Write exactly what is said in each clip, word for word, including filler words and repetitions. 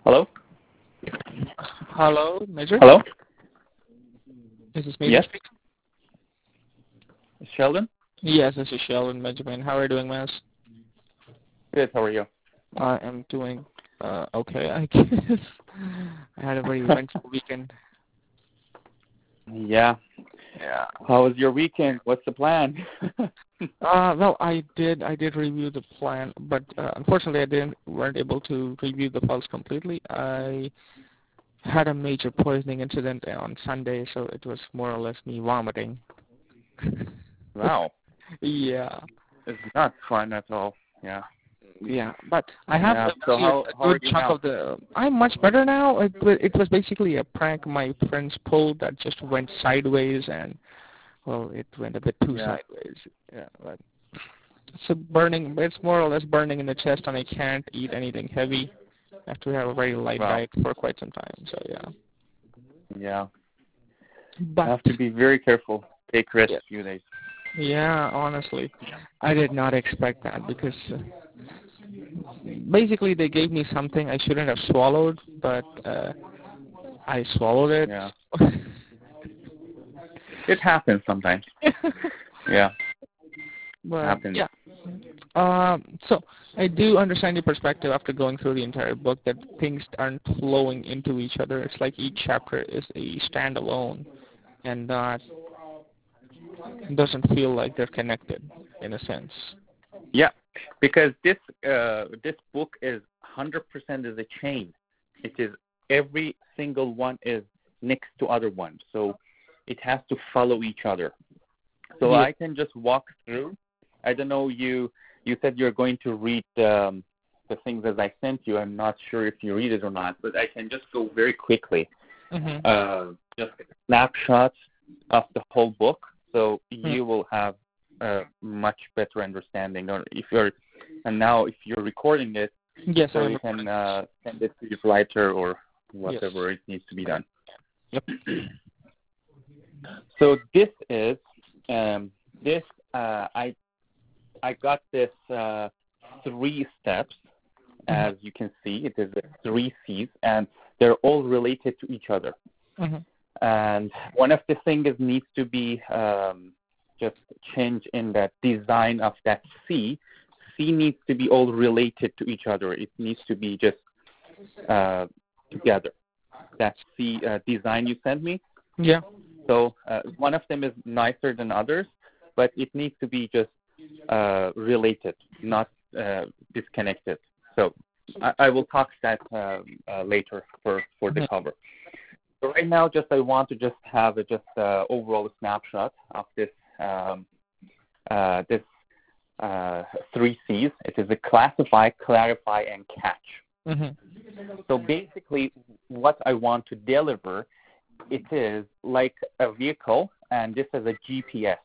Hello? Hello, Major? Hello? Is this Major Yes? speaking? Sheldon? Yes, this is Sheldon Benjamin. How are you doing, Miss? Good, how are you? I am doing uh, okay, I guess. I had a very eventful weekend. Yeah. Yeah. How was your weekend? What's the plan? Uh, well, I did. I did review the plan, but uh, unfortunately, I didn't weren't able to review the files completely. I had a major poisoning incident on Sunday, so it was more or less me vomiting. Wow. Yeah. It's not fun at all. Yeah. Yeah, but I have Yeah. a, So really how, a how are good you chunk now? of the. I'm much better now. It, wa- it was basically a prank my friends pulled that just went sideways, and well, it went a bit too Yeah. sideways. Yeah, but it's a burning. It's more or less burning in the chest, and I can't eat anything heavy. I have to have a very light Wow. diet for quite some time. So yeah. Yeah. But Have to be very careful. Take rest yeah, a few days. yeah, honestly, I did not expect that because uh, basically they gave me something I shouldn't have swallowed, but uh, I swallowed it. Yeah. It happens sometimes. Yeah. But Happens. yeah. Um, so I do understand your perspective after going through the entire book that things aren't flowing into each other. It's like each chapter is a standalone and not doesn't feel like they're connected in a sense. Yeah. Because this uh, this book is one hundred percent is a chain. It is every single one is next to other one. So it has to follow each other. So Yeah. I can just walk through. I don't know, you you said you're going to read um, the things as I sent you. I'm not sure if you read it or not, but I can just go very quickly. Mm-hmm. Uh, just snapshots of the whole book, so Mm-hmm. you will have a much better understanding. Or if you're, and now if you're recording it, Yes, so I'm you can uh, send it to your writer or whatever yes. it needs to be done. Yep. So this is um, this uh, I I got this uh, three steps. As you can see, it is three C's, and they're all related to each other. Mm-hmm. And one of the things needs to be um, just change in that design of that C. C needs to be all related to each other. It needs to be just uh, together. That C uh, design you sent me. Yeah. So uh, one of them is nicer than others, but it needs to be just uh, related, not uh, disconnected. So I, I will talk that uh, uh, later for, for the Mm-hmm. cover. So right now, just I want to just have a just uh, overall snapshot of this um, uh, this uh, three C's. It is a classify, clarify, and catch. Mm-hmm. So basically, what I want to deliver, it is like a vehicle, and this is a G P S.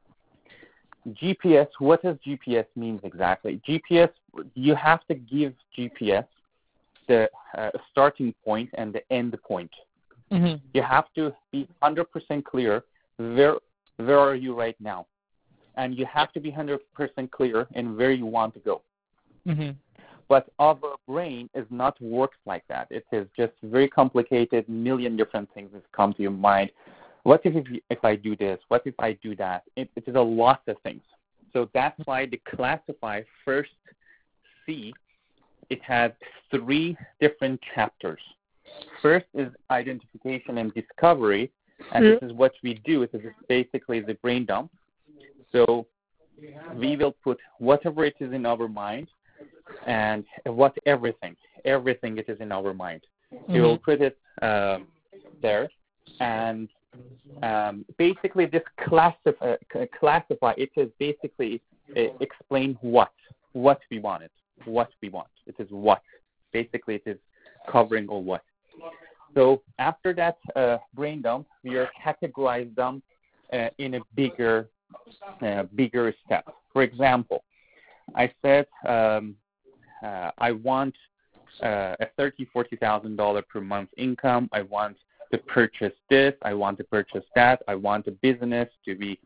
G P S, what does G P S mean exactly? G P S, you have to give G P S the uh, starting point and the end point. Mm-hmm. You have to be one hundred percent clear where where are you right now. And you have to be one hundred percent clear in where you want to go. Mm-hmm. But our brain is not works like that. It is just very complicated, million different things that come to your mind. What if if, if I do this? What if I do that? It, it is a lot of things. So that's why the classify first C, it has three different chapters. First is identification and discovery, and this is what we do. It is basically the brain dump. So we will put whatever it is in our mind, and what everything, everything it is in our mind. Mm-hmm. We will put it uh, there, and um, basically this classify, classify, it is basically uh, explain what, what we want it, what we want. It is what. Basically it is covering all what. So after that uh, brain dump, we are categorized them uh, in a bigger, uh, bigger step. For example, I said um, uh, I want uh, a thirty, forty thousand dollars per month income. I want to purchase this. I want to purchase that. I want a business to be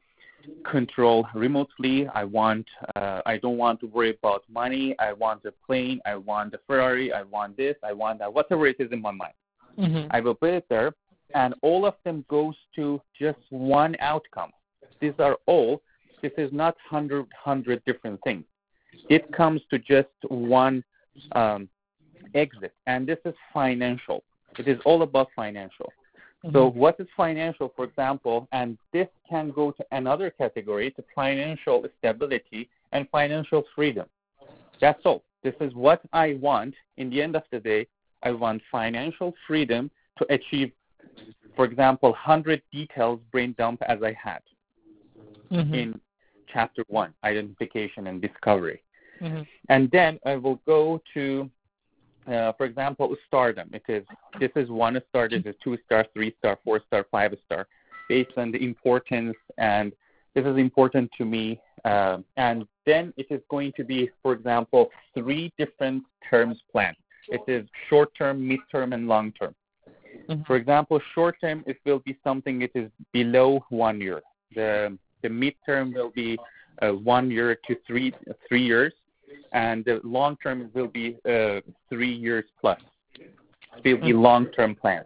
control remotely. I want. Uh, I don't want to worry about money. I want a plane. I want a Ferrari. I want this. I want that. Whatever it is in my mind, Mm-hmm. I will put it there, and all of them goes to just one outcome. These are all. This is not hundred hundred different things. It comes to just one um, exit, and this is financial. It is all about financial. Mm-hmm. So what is financial, for example, and this can go to another category, to financial stability and financial freedom. That's all. This is what I want. In the end of the day, I want financial freedom to achieve, for example, one hundred details brain dump as I had Mm-hmm. in chapter one, identification and discovery. Mm-hmm. And then I will go to, uh, for example, stardom. It is this is one star, this is two star, three star, four star, five star, based on the importance, and this is important to me. Uh, and then it is going to be, for example, three different terms planned. It is short term, mid term, and long term. Mm-hmm. For example, short term it will be something it is below one year. The the mid term will be uh, one year to three three years. And the long term will be uh, three years plus. It will be long term plans,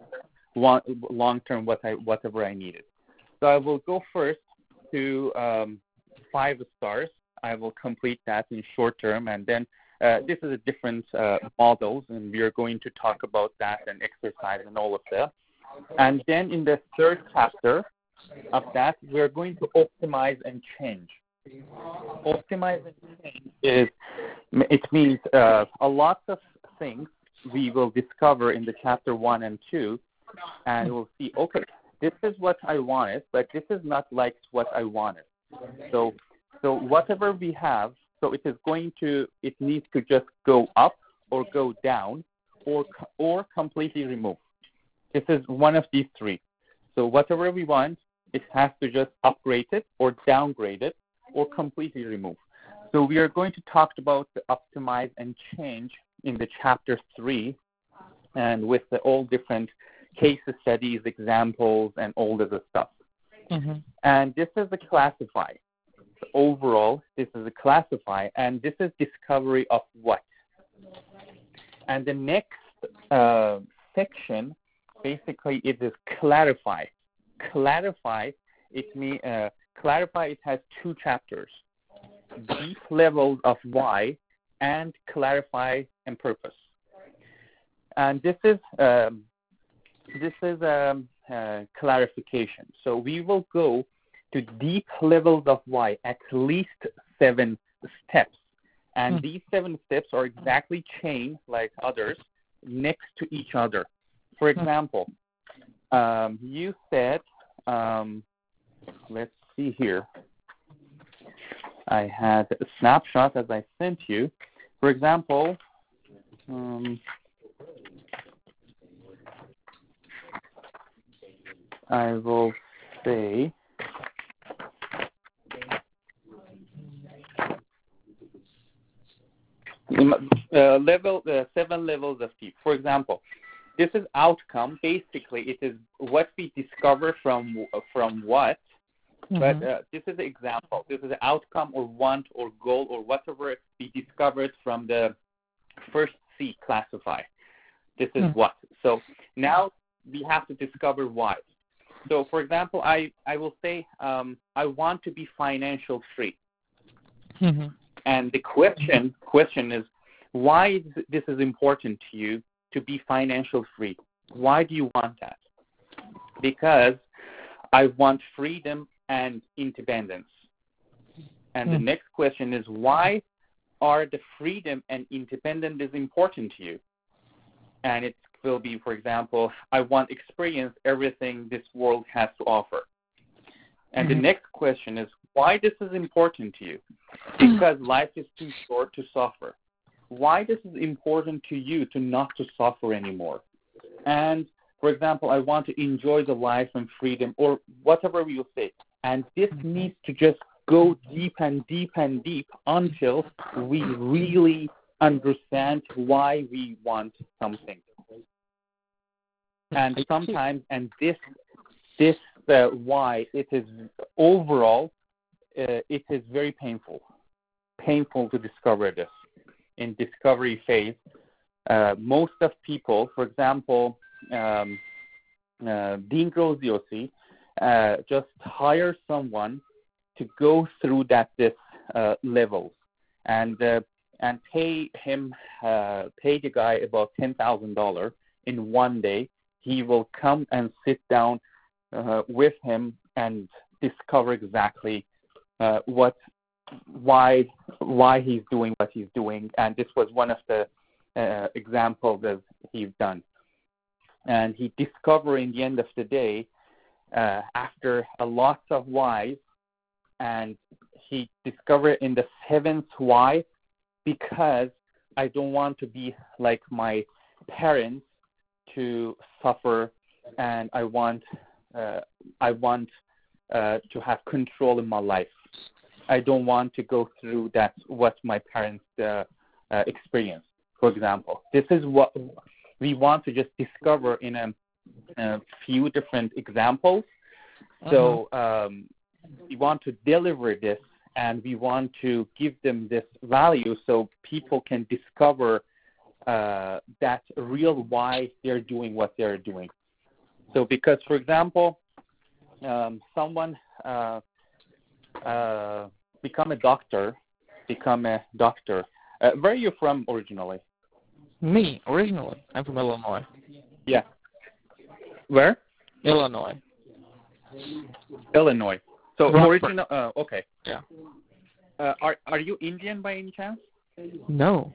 long term what I whatever I needed. So I will go first to um, five stars. I will complete that in short term, and then uh, this is a different uh, models, and we are going to talk about that and exercise and all of that. And then in the third chapter of that, we are going to optimize and change. Optimize and change is, it means uh, a lot of things we will discover in the chapter one and two, and we'll see, okay, this is what I wanted, but this is not like what I wanted. So, so whatever we have, so it is going to, it needs to just go up or go down or or completely remove. This is one of these three. So whatever we want, it has to just upgrade it or downgrade it or completely remove. So we are going to talk about the optimize and change in the chapter three, and with the all different case studies, examples, and all of the stuff. Mm-hmm. And this is the classify. So overall, this is a classify, and this is discovery of what. And the next uh, section, basically, it is clarify. Clarify, it means uh, clarify. It has two chapters: deep levels of why and clarify and purpose. And this is um, this is um, uh, clarification. So we will go to deep levels of why, at least seven steps. And Hmm. these seven steps are exactly chained, like others, next to each other. For example, um, you said, um, let's see here. I had a snapshot as I sent you. For example, um, I will say, uh, level uh, seven levels of deep. For example, this is outcome. Basically, it is what we discover from from what. Mm-hmm. But uh, this is an example. This is an outcome or want or goal or whatever we discovered from the first C, classify. This is Mm. what. So now we have to discover why. So, for example, I, I will say um, I want to be financial free. Mm-hmm. And the question question is, why is this is important to you to be financial free? Why do you want that? Because I want freedom and independence. And Mm. the next question is, why are the freedom and independence is important to you? And it will be, for example, I want to experience everything this world has to offer. And Mm-hmm. the next question is, why this is important to you? Because life is too short to suffer. Why this is important to you to not to suffer anymore? And, for example, I want to enjoy the life and freedom, or whatever we will say. And this needs to just go deep and deep and deep until we really understand why we want something. And sometimes, and this this uh, why it is overall uh, it is very painful, painful to discover this. In discovery phase, uh, most of people, for example, um, uh, Dean Graziosi, uh, just hire someone to go through that this uh, levels and uh, and pay him uh, pay the guy about ten thousand dollars in one day. He will come and sit down uh, with him and discover exactly uh, what why why he's doing what he's doing. And this was one of the uh, examples that he's done. And he discovered in the end of the day, uh, after a lot of whys, and he discovered in the seventh why, because I don't want to be like my parents to suffer, and I want uh, I want uh, to have control in my life. I don't want to go through that what my parents uh, uh, experienced. For example, this is what we want to just discover in a, a few different examples. Uh-huh. So um, we want to deliver this, and we want to give them this value so people can discover uh, that real why they're doing what they're doing. So because, for example, um, someone uh, uh, become a doctor, become a doctor. Uh, where are you from originally? Me, originally. I'm from Illinois. Yeah. Where? Illinois. Illinois. So Rockford. original. Uh, okay. Yeah. Uh, are are you Indian by any chance? No.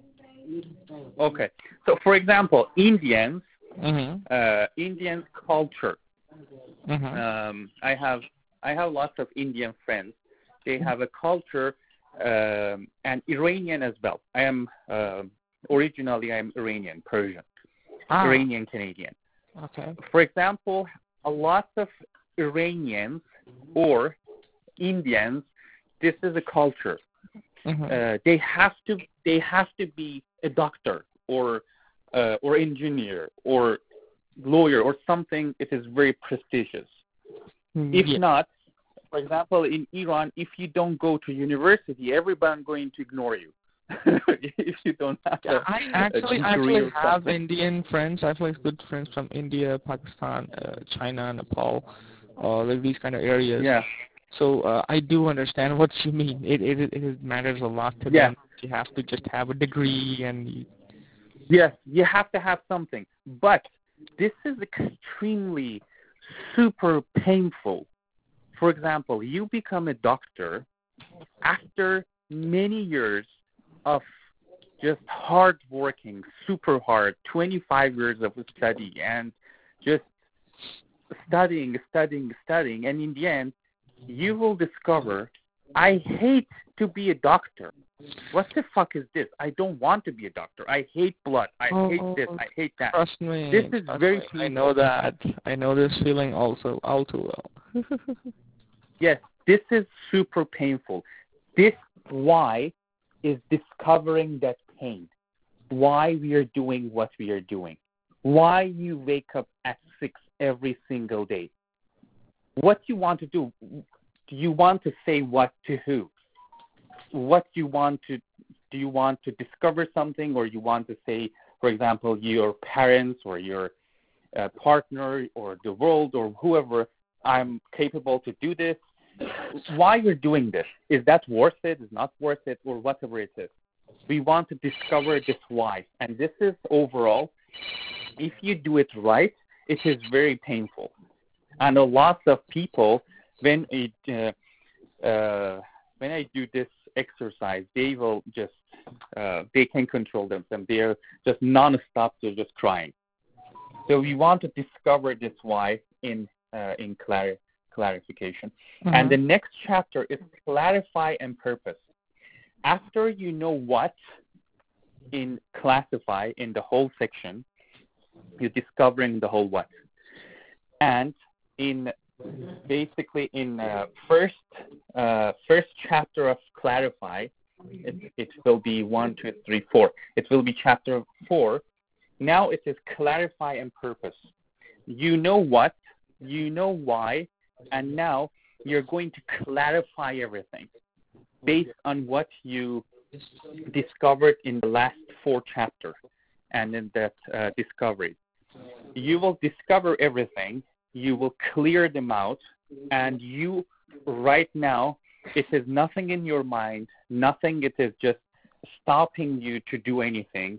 Okay. So for example, Indians, Mm-hmm. uh, Indian culture. Mm-hmm. Um, I have I have lots of Indian friends. They have a culture, um, and Iranian as well. I am uh, originally I'm Iranian, Persian, ah. Iranian Canadian. Okay. For example, a lot of Iranians or Indians, this is a culture. Mm-hmm. Uh, they have to they have to be a doctor or uh, or engineer or lawyer or something. It is very prestigious. Mm, If yeah. not, for example, in Iran, if you don't go to university, everyone's going to ignore you. If you don't have Yeah, a, I a actually degree actually or have something. Indian friends. I have like good friends from India, Pakistan, uh, China, Nepal, uh, like these kind of areas. Yeah. So uh, I do understand what you mean. It it it matters a lot to Yeah. them. You have to just have a degree and. You... Yes, you have to have something. But this is extremely super painful. For example, you become a doctor after many years of just hard working, super hard, twenty-five years of study and just studying, studying, studying, and in the end, you will discover, I hate to be a doctor. What the fuck is this? I don't want to be a doctor. I hate blood. I oh, hate this. I hate that. Trust me. This is trust very me. painful. I know that. I know this feeling also all too well. Yes, this is super painful. This why is discovering that pain. Why we are doing what we are doing. Why you wake up at six every single day. What you want to do. Do you want to say what to who? What you want to do you want to discover something, or you want to say, for example, your parents or your uh, partner or the world or whoever, I'm capable to do this. Why you're doing this? Is that worth it? Is not worth it? Or whatever it is. We want to discover this why. And this is overall, if you do it right, it is very painful. And a lot of people, when it, uh, uh, when I do this exercise, they will just, uh, they can control themselves. They are just non-stop, they're just crying. So we want to discover this why in uh, in clar- clarification. Mm-hmm. And the next chapter is clarify and purpose. After you know what in classify in the whole section, you're discovering the whole what. And in basically in uh, first uh, first chapter of clarify, it, it will be one, two, three, four. It will be chapter four. Now it is clarify and purpose. You know what, you know why, and now you're going to clarify everything based on what you discovered in the last four chapters and in that uh, discovery. You will discover everything, you will clear them out, and you, right now, it is nothing in your mind, nothing, it is just stopping you to do anything.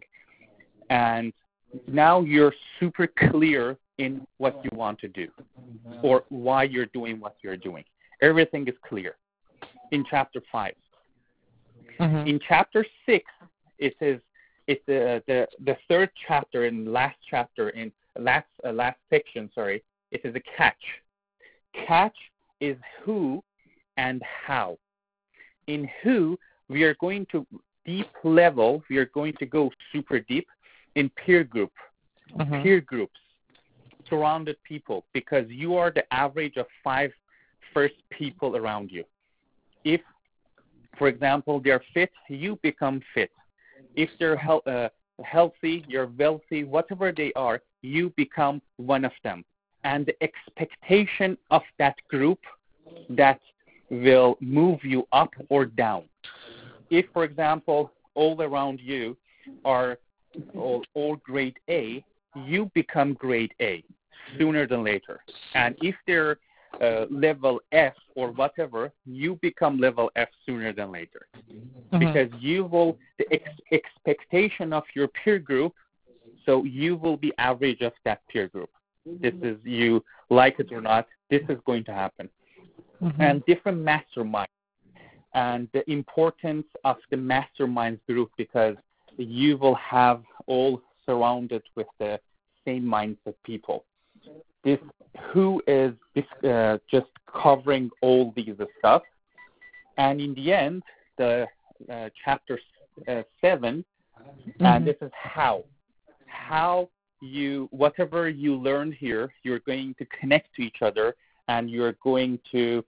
And now you're super clear in what you want to do or why you're doing what you're doing. Everything is clear in chapter five. Mm-hmm. In chapter six, it is it's the, the the third chapter and last chapter in last uh, last section. Sorry, it is a catch. Catch is who and how. In who, we are going to deep level. We are going to go super deep in peer group, mm-hmm. peer groups, surrounded people, because you are the average of five first people around you. If, for example, they're fit, you become fit. If they're he- uh, healthy, you're wealthy, whatever they are, you become one of them. And the expectation of that group that will move you up or down. If, for example, all around you are all, all grade A, you become grade A sooner than later. And if they're uh, level F or whatever, you become level F sooner than later. Mm-hmm. Because you will, the ex- expectation of your peer group, so you will be average of that peer group. This is, you like it or not, this is going to happen. Mm-hmm. And different masterminds. And the importance of the masterminds group, because you will have all surrounded with the same mindset people. This who is this, uh, just covering all these stuff. And in the end, the uh, chapter uh, seven, mm-hmm. and this is how. How you, whatever you learn here, you're going to connect to each other, and you're going to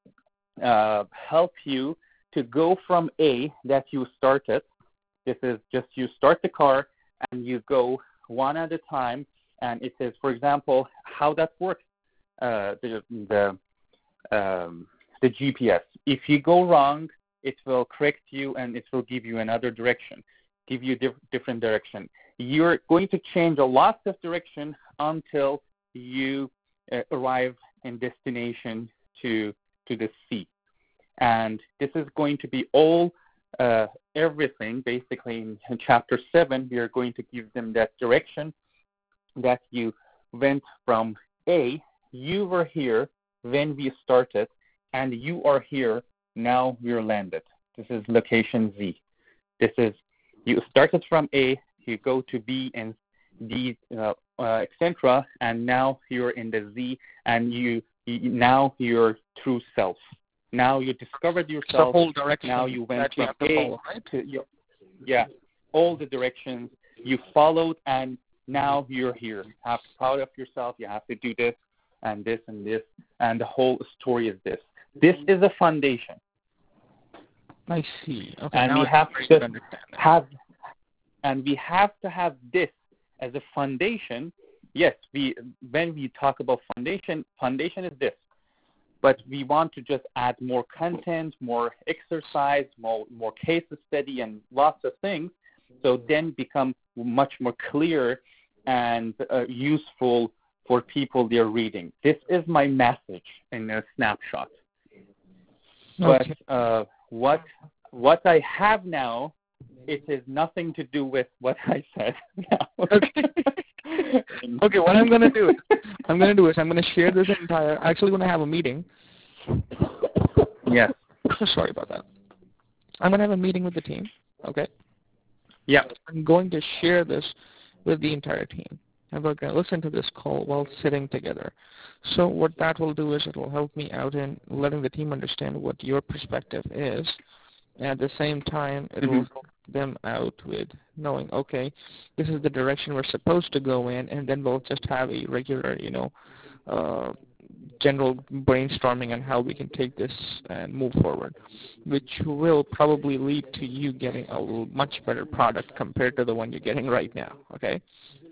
uh, help you to go from A that you started. This is just you start the car and you go one at a time. And it is, for example, how that works, uh, the the, um, the G P S. If you go wrong, it will correct you and it will give you another direction, give you a diff- different direction. You're going to change a lot of direction until you uh, arrive in destination to to the sea. And this is going to be all, uh, everything, basically in, in chapter seven, we are going to give them that direction that you went from A, you were here when we started, and you are here, now we're landed. This is location Z. This is, you started from A, you go to B and D, uh, uh, et cetera, and now you're in the Z, and you, you now you're true self. Now you discovered yourself. The whole direction. Now you went from you A follow, right? to, you, yeah, all the directions you followed, and now you're here. You have to be proud of yourself. You have to do this and this and this, and the whole story is this. This is a foundation. I see. Okay, and now we I have to to understand that. have, and we have to have this as a foundation. Yes, we when we talk about foundation, foundation is this. But we want to just add more content, more exercise, more more case study, and lots of things. So then become much more clear and uh, useful for people they're reading. This is my message in a snapshot. Okay. But uh, what what I have now, it is nothing to do with what I said now. Okay. Okay, what I'm going to do, I'm going to do is I'm going to share this entire, actually going to have a meeting. Yes. Sorry about that. I'm going to have a meeting with the team, okay? Yeah. I'm going to share this with the entire team. And we're going to listen to this call while sitting together. So what that will do is it will help me out in letting the team understand what your perspective is. And at the same time, it mm-hmm. will help them out with knowing, okay, this is the direction we're supposed to go in, and then we'll just have a regular, you know, uh, general brainstorming on how we can take this and move forward, which will probably lead to you getting a much better product compared to the one you're getting right now, okay?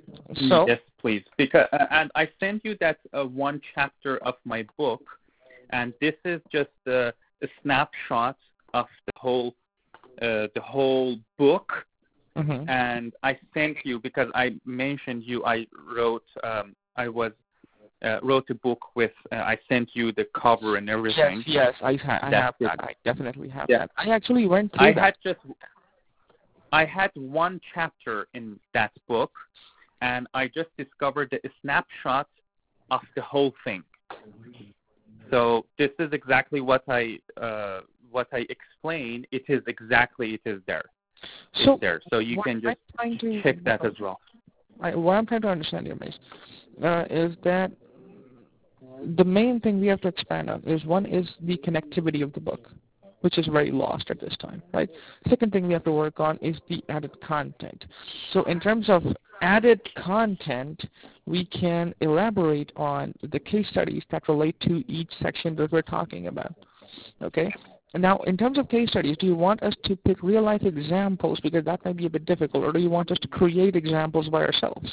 So yes, please. Because uh, and I sent you that uh, one chapter of my book, and this is just a, a snapshot of the whole uh, the whole book. Mm-hmm. And I sent you, because I mentioned you, I wrote um, I was uh, wrote a book with. Uh, I sent you the cover and everything. Yes, yes, I, ha- I have it. that. I definitely have yeah. that. I actually went through I that. had just I had one chapter in that book, and I just discovered a snapshot of the whole thing. So this is exactly what I uh, what I explained. It is exactly it is there. So it's there. So you can just to, check that as well. I, what I'm trying to understand here, Mace, uh, is that the main thing we have to expand on is, one is the connectivity of the book, which is very lost at this time, right? Second thing we have to work on is the added content. So in terms of added content, we can elaborate on the case studies that relate to each section that we're talking about, okay? Now, in terms of case studies, do you want us to pick real-life examples, because that might be a bit difficult, or do you want us to create examples by ourselves?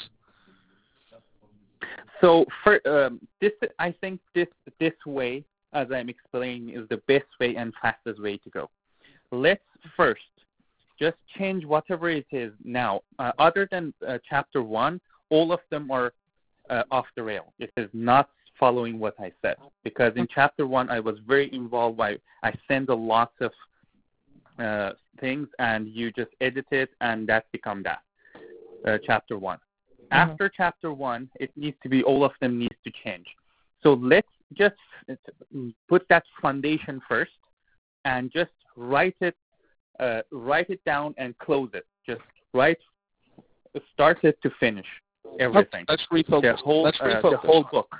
So for um, this, I think this this way, as I'm explaining, is the best way and fastest way to go. Let's first just change whatever it is now. Uh, other than uh, chapter one, all of them are uh, off the rail. It is not following what I said, because in chapter one I was very involved. I, I sent a lot of uh, things, and you just edit it, and that become that, uh, chapter one. Mm-hmm. After chapter one, it needs to be, all of them needs to change. So let's just put that foundation first, and just write it, uh, write it down and close it. Just write, start it to finish everything. Let's, let's refocus. The whole, let's refocus. Uh, the whole book.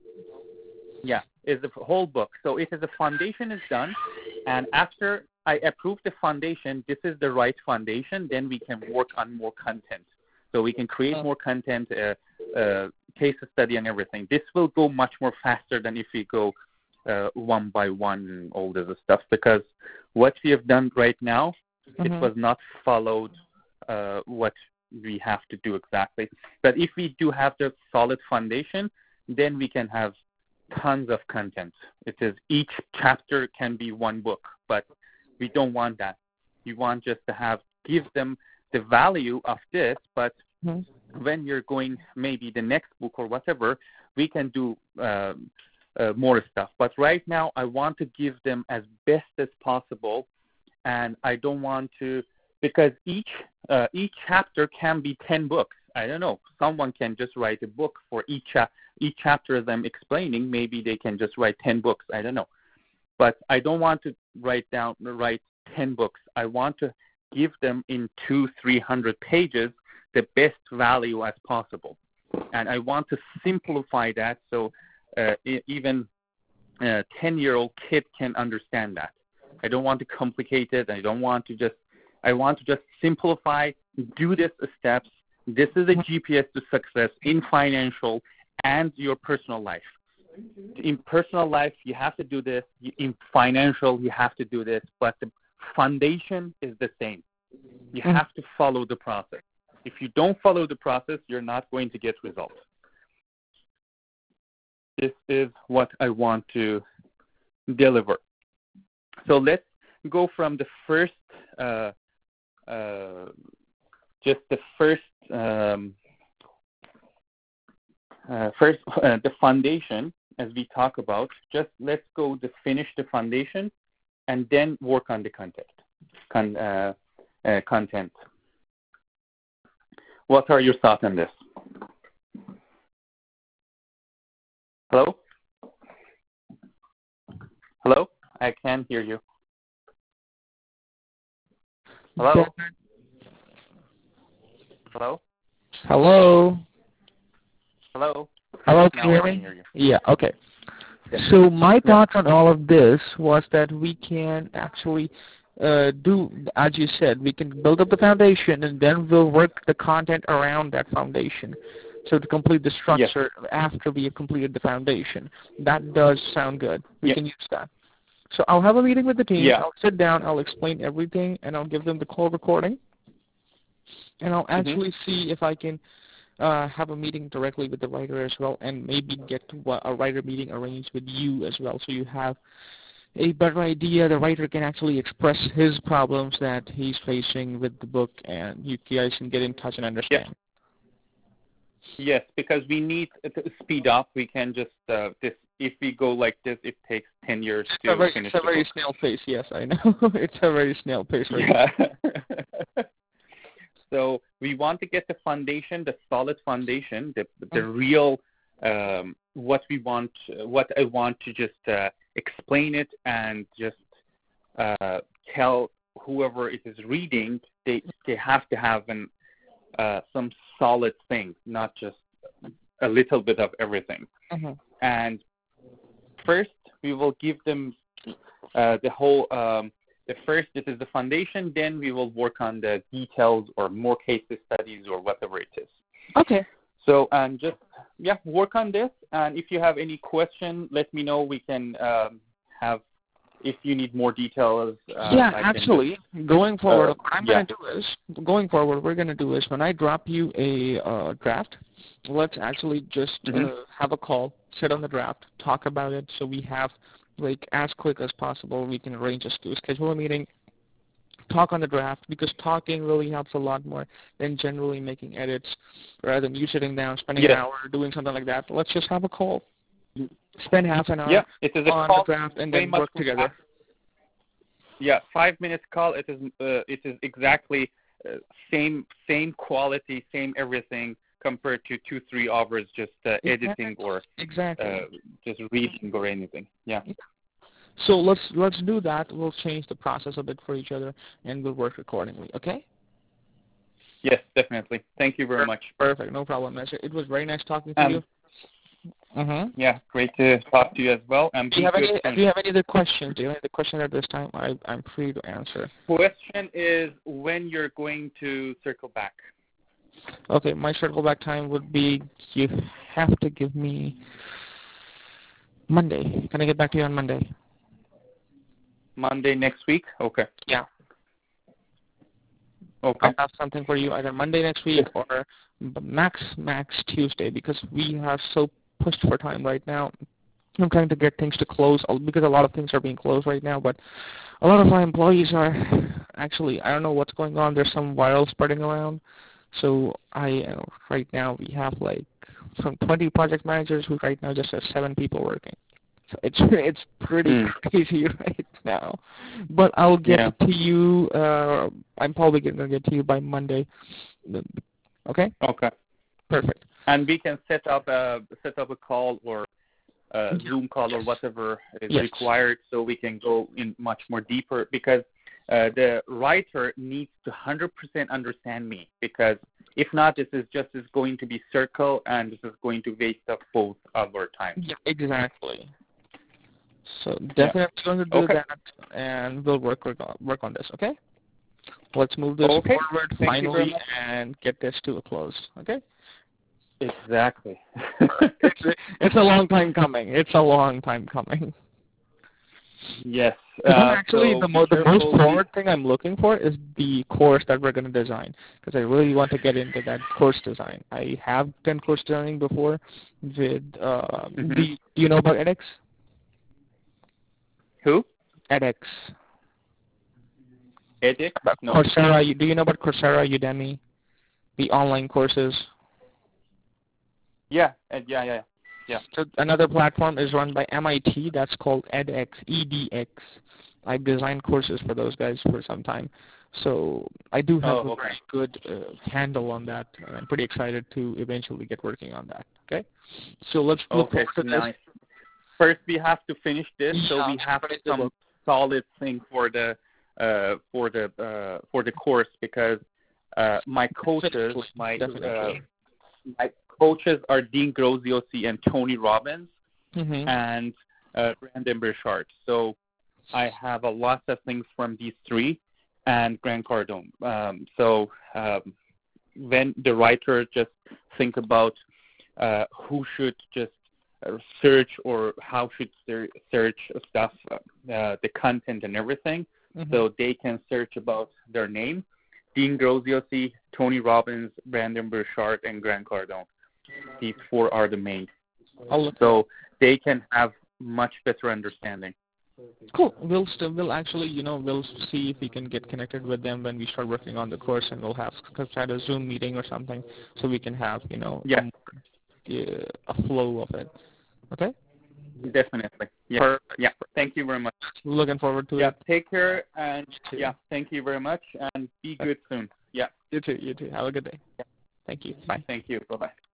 Yeah, is the whole book. So it is the foundation is done, and after I approve the foundation, this is the right foundation, then we can work on more content. So we can create more content, uh, uh, case study and everything. This will go much more faster than if we go uh, one by one and all this stuff, because what we have done right now, mm-hmm. it was not followed uh, what we have to do exactly. But if we do have the solid foundation, then we can have tons of content. It is each chapter can be one book, but we don't want that. We want just to have, give them the value of this, but mm-hmm. when you're going maybe the next book or whatever, we can do uh, uh, more stuff. But right now, I want to give them as best as possible, and I don't want to, because each uh, each chapter can be ten books. I don't know. Someone can just write a book for each cha- each chapter as I'm explaining. Maybe they can just write ten books. I don't know. But I don't want to write down write ten books. I want to give them in two, three hundred pages the best value as possible, and I want to simplify that so uh, even a ten-year-old kid can understand that. I don't want to complicate it. I don't want to just. I want to just simplify. Do this steps. This is a G P S to success in financial and your personal life. In personal life, you have to do this. In financial, you have to do this. But the foundation is the same. You mm-hmm. have to follow the process. If you don't follow the process, you're not going to get results. This is what I want to deliver. So let's go from the first, uh, uh, just the first, um, uh, first uh, the foundation, as we talk about. Just let's go to finish the foundation, and then work on the content. Con, uh, uh, content. What are your thoughts on this? Hello? Hello? I can't hear you. Hello? Hello? Hello? Hello? Hello, can you hear me? Hear you. Yeah, okay. So my thoughts on all of this was that we can actually uh, do, as you said, we can build up the foundation, and then we'll work the content around that foundation. So to complete the structure yes. after we have completed the foundation. That does sound good. We yes. can use that. So I'll have a meeting with the team. Yeah. I'll sit down. I'll explain everything, and I'll give them the call recording. And I'll actually mm-hmm. see if I can uh, have a meeting directly with the writer as well, and maybe get a writer meeting arranged with you as well, so you have a better idea. The writer can actually express his problems that he's facing with the book, and you guys can get in touch and understand. Yes, yes, because we need to speed up. We can just uh, this if we go like this, it takes ten years it's to a very, finish It's a the very book. snail pace. Yes, I know. It's a very snail pace. Right Yeah. So we want to get the foundation, the solid foundation, the the Mm. real um, what we want, what I want to just uh, explain it and just uh, tell whoever it is reading. They they have to have an uh, some solid thing, not just a little bit of everything. Mm-hmm. And first, we will give them uh, the whole. Um, the first, this is the foundation. Then we will work on the details or more case studies or whatever it is. Okay. So, and just yeah, work on this. And if you have any question, let me know. We can um, have. If you need more details. Uh, yeah, I can absolutely. just, going forward, uh, what I'm yeah. going to do is, going forward, what we're going to do is when I drop you a uh, draft, let's actually just Mm-hmm. uh, have a call, sit on the draft, talk about it, so we have, like, as quick as possible, we can arrange a sch- schedule a meeting, talk on the draft, because talking really helps a lot more than generally making edits, rather than you sitting down, spending Yes. an hour doing something like that. Let's just have a call, spend half an hour Yeah, it is a on call, the draft, and very then much work together. Yeah, five minutes call. It is uh, it is exactly uh, same same quality, same everything compared to two three hours just uh, editing or exactly uh, just reading or anything. Yeah. So let's let's do that. We'll change the process a bit for each other, and we'll work accordingly. Okay? Yes, definitely. Thank you very much. Perfect. No problem. It was very nice talking to Um, you. Mm-hmm. Yeah, great to talk to you as well. And do you be have good any soon. Do you have any other questions? Do you have any other questions at this time? I I'm free to answer. Question is when you're going to circle back. Okay, my circle back time would be you have to give me Monday. Can I get back to you on Monday? Monday next week? Okay. Yeah. Okay. I'll have something for you either Monday next week or max max Tuesday, because we are so pushed for time right now. I'm trying to get things to close because a lot of things are being closed right now, but a lot of my employees are actually, I don't know what's going on. There's some viral spreading around. So I uh, right now we have like from twenty project managers who right now just have seven people working. So it's it's pretty Mm. crazy right now. But I'll get Yeah. to you. Uh, I'm probably going to get to you by Monday. Okay. Okay. Perfect. And we can set up a set up a call or a Zoom call yes. or whatever is yes. required, so we can go in much more deeper. Because uh, the writer needs to one hundred percent understand me. Because if not, this is just is going to be circle, and this is going to waste up both of our time. Yeah, exactly. So definitely Yeah. going to do Okay. that, and we'll work work on, work on this. Okay. Let's move this Okay. forward Thank finally and get this to a close. Okay. Exactly. it's, it's a long time coming. It's a long time coming. Yes. Uh, Uh, actually, so the, mo- the most careful. forward thing I'm looking for is the course that we're going to design, because I really want to get into that course design. I have done course designing before with, uh, Mm-hmm. the, do you know about edX? Who? edX. edX? No. Coursera. You, do you know about Coursera, Udemy, the online courses? Yeah. Uh, yeah. Yeah. Yeah. So another platform is run by M I T. That's called edX, E D X. I've designed courses for those guys for some time. So I do have Oh, a okay. very good uh, handle on that. And I'm pretty excited to eventually get working on that. Okay? So let's look Okay. forward to Now, this. first we have to finish this, so Yeah, we have finish the some book. solid thing for the uh, for the uh, for the course, because uh, my coaches, Definitely. my uh, Definitely. my coaches are Dean Graziosi and Tony Robbins Mm-hmm. and uh, Brandon Burchard. So I have a lot of things from these three and Grant Cardone. Um, so um, when the writer just think about uh, who should just uh, search or how should ser- search stuff, uh, the content and everything, Mm-hmm. so they can search about their name. Dean Graziosi, Tony Robbins, Brandon Burchard, and Grant Cardone. These four are the main. So they can have much better understanding. Cool. We'll still, we'll actually, you know, we'll see if we can get connected with them when we start working on the course, and we'll have had a Zoom meeting or something, so we can have, you know, yeah. a, a flow of it. Okay. Definitely. Yeah. Yeah. Thank you very much. Looking forward to yeah. it. Yeah. Take care, and yeah, thank you very much, and be good soon. Yeah. You too. You too. Have a good day. Yeah. Thank you. Bye. Thank you. Bye bye.